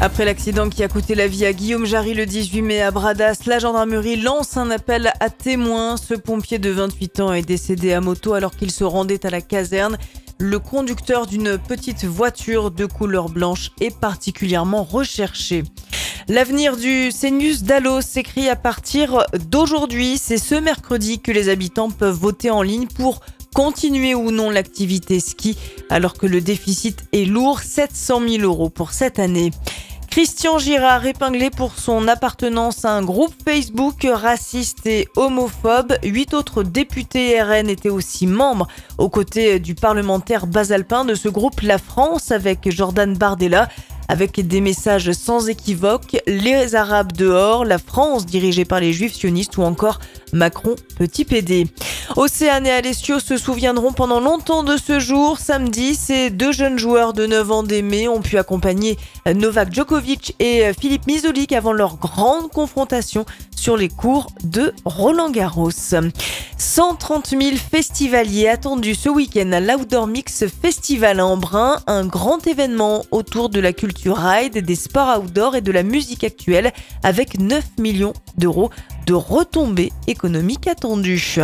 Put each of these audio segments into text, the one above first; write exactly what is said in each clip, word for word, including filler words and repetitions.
Après l'accident qui a coûté la vie à Guillaume Jarry le dix-huit mai à Bradas, la gendarmerie lance un appel à témoins. Ce pompier de vingt-huit ans est décédé à moto alors qu'il se rendait à la caserne. Le conducteur d'une petite voiture de couleur blanche est particulièrement recherché. L'avenir du Cénus d'Allos s'écrit à partir d'aujourd'hui. C'est ce mercredi que les habitants peuvent voter en ligne pour continuer ou non l'activité ski, alors que le déficit est lourd, sept cent mille euros pour cette année. Christian Girard épinglé pour son appartenance à un groupe Facebook raciste et homophobe. Huit autres députés R N étaient aussi membres aux côtés du parlementaire basalpin de ce groupe La France avec Jordan Bardella. Avec des messages sans équivoque, les Arabes dehors, la France dirigée par les Juifs sionistes ou encore Macron petit pédé. Océane et Alessio se souviendront pendant longtemps de ce jour. Samedi, ces deux jeunes joueurs de neuf ans d'Aimé ont pu accompagner Novak Djokovic et Philippe Misolic avant leur grande confrontation sur les cours de Roland-Garros. cent trente mille festivaliers attendus ce week-end à l'Outdoor Mix Festival à Embrun, un grand événement autour de la culture ride, des sports outdoor et de la musique actuelle avec neuf millions d'euros de retombées économiques attendues.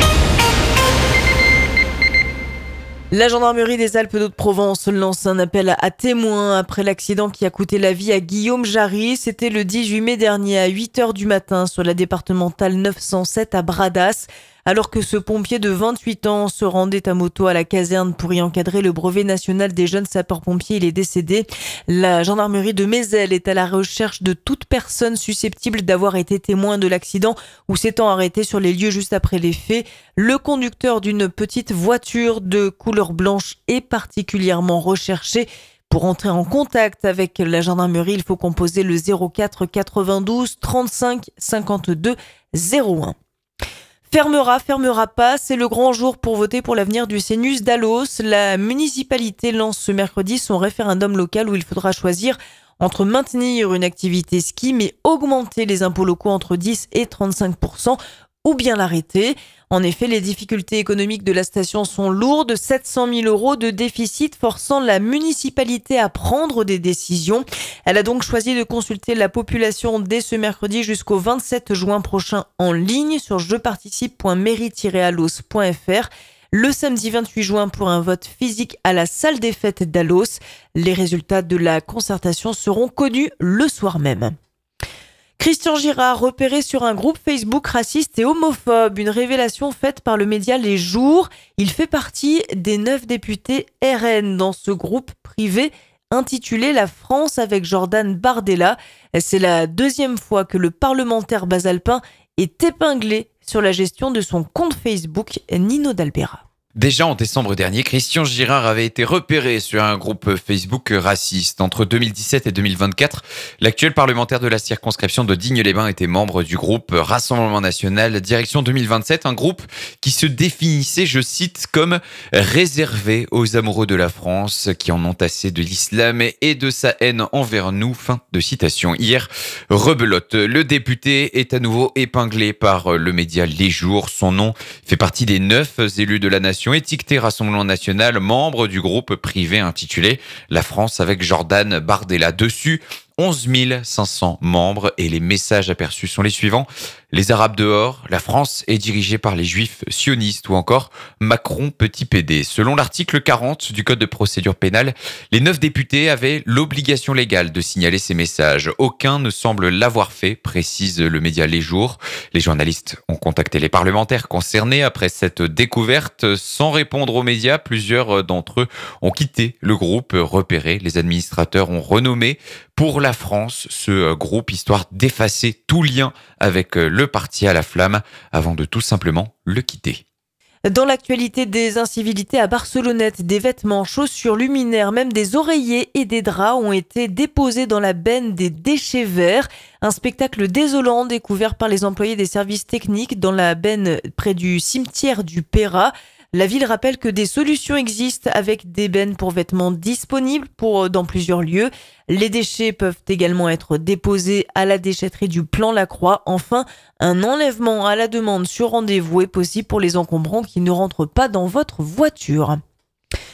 La gendarmerie des Alpes d'Haute-Provence lance un appel à témoins après l'accident qui a coûté la vie à Guillaume Jarry. C'était le dix-huit mai dernier à huit heures du matin sur la départementale neuf cent sept à Bradas. Alors que ce pompier de vingt-huit ans se rendait à moto à la caserne pour y encadrer le brevet national des jeunes sapeurs-pompiers, il est décédé. La gendarmerie de Mézel est à la recherche de toute personne susceptible d'avoir été témoin de l'accident ou s'étant arrêté sur les lieux juste après les faits. Le conducteur d'une petite voiture de couleur blanche est particulièrement recherché. Pour entrer en contact avec la gendarmerie, il faut composer le zéro quatre quatre-vingt-douze trente-cinq cinquante-deux zéro un. Fermera, fermera pas, c'est le grand jour pour voter pour l'avenir du Cénus d'Allos. La municipalité lance ce mercredi son référendum local où il faudra choisir entre maintenir une activité ski mais augmenter les impôts locaux entre dix et trente-cinq pour cent ou bien l'arrêter. En effet, les difficultés économiques de la station sont lourdes, sept cent mille euros de déficit forçant la municipalité à prendre des décisions. Elle a donc choisi de consulter la population dès ce mercredi jusqu'au vingt-sept juin prochain en ligne sur je participe point mairie tiret allos point f r. Le samedi vingt-huit juin pour un vote physique à la salle des fêtes d'Allos. Les résultats de la concertation seront connus le soir même. Christian Girard, repéré sur un groupe Facebook raciste et homophobe, une révélation faite par le média Les Jours. Il fait partie des neuf députés R N dans ce groupe privé intitulé La France avec Jordan Bardella. C'est la deuxième fois que le parlementaire basalpin est épinglé sur la gestion de son compte Facebook Nino d'Albera. Déjà en décembre dernier, Christian Girard avait été repéré sur un groupe Facebook raciste. Entre deux mille dix-sept et deux mille vingt-quatre, l'actuel parlementaire de la circonscription de Digne-les-Bains était membre du groupe Rassemblement National Direction deux mille vingt-sept, un groupe qui se définissait, je cite, comme réservé aux amoureux de la France qui en ont assez de l'islam et de sa haine envers nous. Fin de citation. Hier, rebelote. Le député est à nouveau épinglé par le média Les Jours. Son nom fait partie des neuf élus de la nation étiqueté Rassemblement National, membre du groupe privé intitulé La France avec Jordan Bardella. Dessus, onze mille cinq cents membres et les messages aperçus sont les suivants. Les Arabes dehors, la France est dirigée par les Juifs sionistes ou encore Macron petit pédé. Selon l'article quarante du Code de procédure pénale, les neuf députés avaient l'obligation légale de signaler ces messages. Aucun ne semble l'avoir fait, précise le média Les Jours. Les journalistes ont contacté les parlementaires concernés après cette découverte. Sans répondre aux médias, plusieurs d'entre eux ont quitté le groupe repéré. Les administrateurs ont renommé pour la France ce groupe, histoire d'effacer tout lien avec le parti à la flamme avant de tout simplement le quitter. Dans l'actualité des incivilités à Barcelonnette, des vêtements, chaussures, luminaires, même des oreillers et des draps ont été déposés dans la benne des déchets verts. Un spectacle désolant découvert par les employés des services techniques dans la benne près du cimetière du Pérat. La ville rappelle que des solutions existent avec des bennes pour vêtements disponibles pour, dans plusieurs lieux. Les déchets peuvent également être déposés à la déchetterie du Plan Lacroix. Enfin, un enlèvement à la demande sur rendez-vous est possible pour les encombrants qui ne rentrent pas dans votre voiture.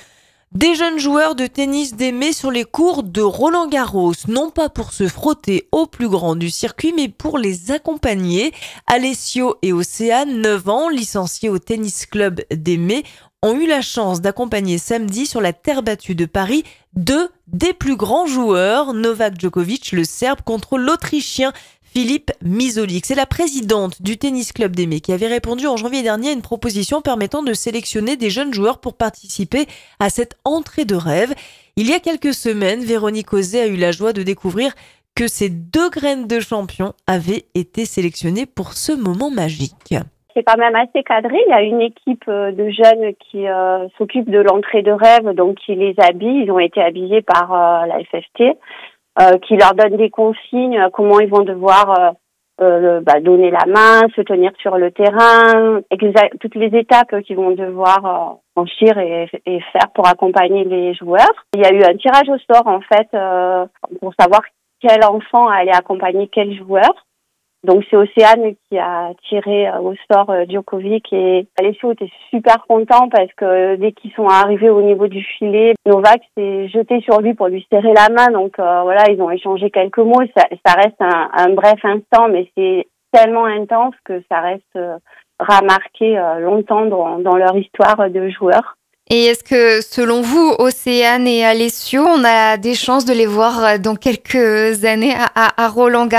Des jeunes joueurs de tennis d'Aimé sur les cours de Roland-Garros, non pas pour se frotter au plus grand du circuit, mais pour les accompagner. Alessio et Océane, neuf ans, licenciés au tennis club d'Aimé, ont eu la chance d'accompagner samedi sur la terre battue de Paris deux des plus grands joueurs, Novak Djokovic, le Serbe, contre l'Autrichien Philippe Misolic. C'est la présidente du tennis club d'Aimé qui avait répondu en janvier dernier à une proposition permettant de sélectionner des jeunes joueurs pour participer à cette entrée de rêve. Il y a quelques semaines, Véronique Auzet a eu la joie de découvrir que ces deux graines de champion avaient été sélectionnées pour ce moment magique. C'est quand même assez cadré. Il y a une équipe de jeunes qui euh, s'occupe de l'entrée de rêve, donc qui les habille. Ils ont été habillés par euh, la F F T. Euh, qui leur donne des consignes, euh, comment ils vont devoir euh, euh, bah, donner la main, se tenir sur le terrain, exa- toutes les étapes qu'ils vont devoir euh, franchir et, et faire pour accompagner les joueurs. Il y a eu un tirage au sort en fait euh, pour savoir quel enfant allait accompagner quel joueur. Donc c'est Océane qui a tiré euh, au sort euh, Djokovic et Alessio était super content parce que euh, dès qu'ils sont arrivés au niveau du filet, Novak s'est jeté sur lui pour lui serrer la main. Donc euh, voilà, ils ont échangé quelques mots. Ça, ça reste un, un bref instant, mais c'est tellement intense que ça reste euh, remarqué euh, longtemps dans, dans leur histoire de joueurs. Et est-ce que, selon vous, Océane et Alessio, on a des chances de les voir dans quelques années à, à, à Roland-Garros ?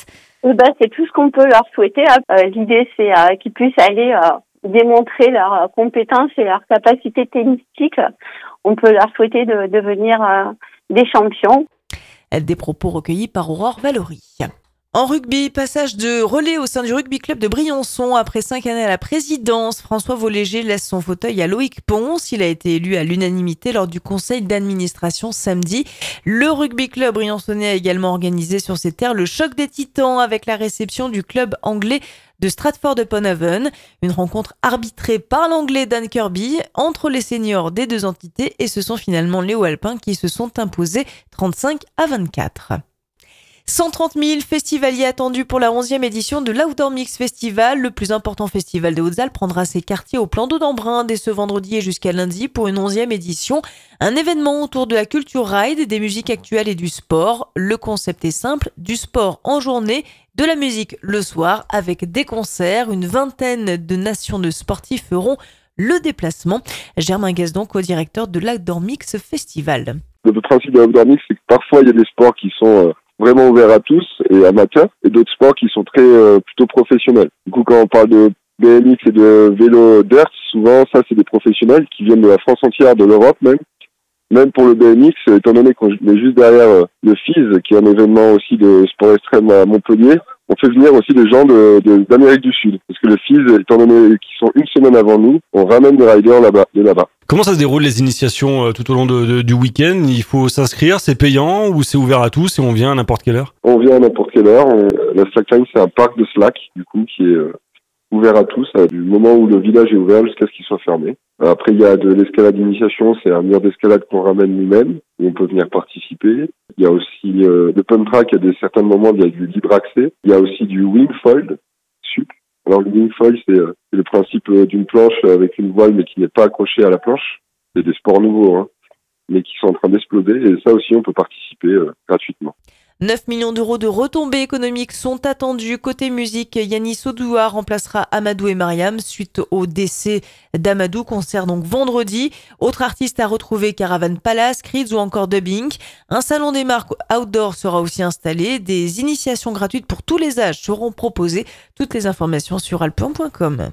Eh ben, c'est tout ce qu'on peut leur souhaiter. Euh, l'idée, c'est euh, qu'ils puissent aller euh, démontrer leurs euh, compétences et leurs capacités tennistiques. On peut leur souhaiter de devenir euh, des champions. Des propos recueillis par Aurore Valory. En rugby, passage de relais au sein du rugby club de Briançon. Après cinq années à la présidence, François Voléger laisse son fauteuil à Loïc Ponce. Il a été élu à l'unanimité lors du conseil d'administration samedi. Le rugby club briançonnais a également organisé sur ses terres le choc des titans avec la réception du club anglais de Stratford-upon-Avon. Une rencontre arbitrée par l'anglais Dan Kirby entre les seniors des deux entités et ce sont finalement les Hauts-Alpins qui se sont imposés trente-cinq à vingt-quatre. cent trente mille festivaliers attendus pour la onzième édition de l'Outdoor Mix Festival. Le plus important festival des Hautes-Alpes prendra ses quartiers au plan d'eau d'Embrun dès ce vendredi et jusqu'à lundi pour une onzième édition. Un événement autour de la culture ride, des musiques actuelles et du sport. Le concept est simple, du sport en journée, de la musique le soir avec des concerts. Une vingtaine de nations de sportifs feront le déplacement. Germain Gasdon, co-directeur de l'Outdoor Mix Festival. Le principe de l'Outdoor Mix, c'est que parfois il y a des sports qui sont... Euh... vraiment ouvert à tous et amateurs, et d'autres sports qui sont très euh, plutôt professionnels. Du coup, quand on parle de B M X et de vélo dirt, souvent ça c'est des professionnels qui viennent de la France entière, de l'Europe même. Même pour le B M X, étant donné qu'on est juste derrière euh, le F I S, qui est un événement aussi de sport extrême à Montpellier, on fait venir aussi des gens de, de, d'Amérique du Sud. Parce que le F I S, étant donné qu'ils sont une semaine avant nous, on ramène des riders là-bas, de là-bas. Comment ça se déroule les initiations euh, tout au long de, de, du week-end ? Il faut s'inscrire, c'est payant ou c'est ouvert à tous et on vient à n'importe quelle heure ? On vient à n'importe quelle heure. On, la slackline, c'est un parc de slack, du coup, qui est euh, ouvert à tous, euh, du moment où le village est ouvert jusqu'à ce qu'il soit fermé. Après, il y a de l'escalade d'initiation, c'est un mur d'escalade qu'on ramène nous-mêmes, où on peut venir participer. Il y a aussi euh, le pump track, il y a des certains moments, il y a du libre accès. Il y a aussi du wingfold, sup. Alors le wingfold, c'est, euh, c'est le principe euh, d'une planche avec une voile, mais qui n'est pas accrochée à la planche. C'est des sports nouveaux, hein, mais qui sont en train d'exploser. Et ça aussi, on peut participer euh, gratuitement. neuf millions d'euros de retombées économiques sont attendus. Côté musique, Yannis Odoua remplacera Amadou et Mariam suite au décès d'Amadou, concert donc vendredi. Autre artiste à retrouver, Caravan Palace, Creeds ou encore Dubbing. Un salon des marques outdoor sera aussi installé. Des initiations gratuites pour tous les âges seront proposées. Toutes les informations sur alpen point com.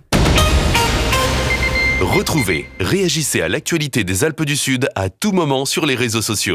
Retrouvez, réagissez à l'actualité des Alpes du Sud à tout moment sur les réseaux sociaux.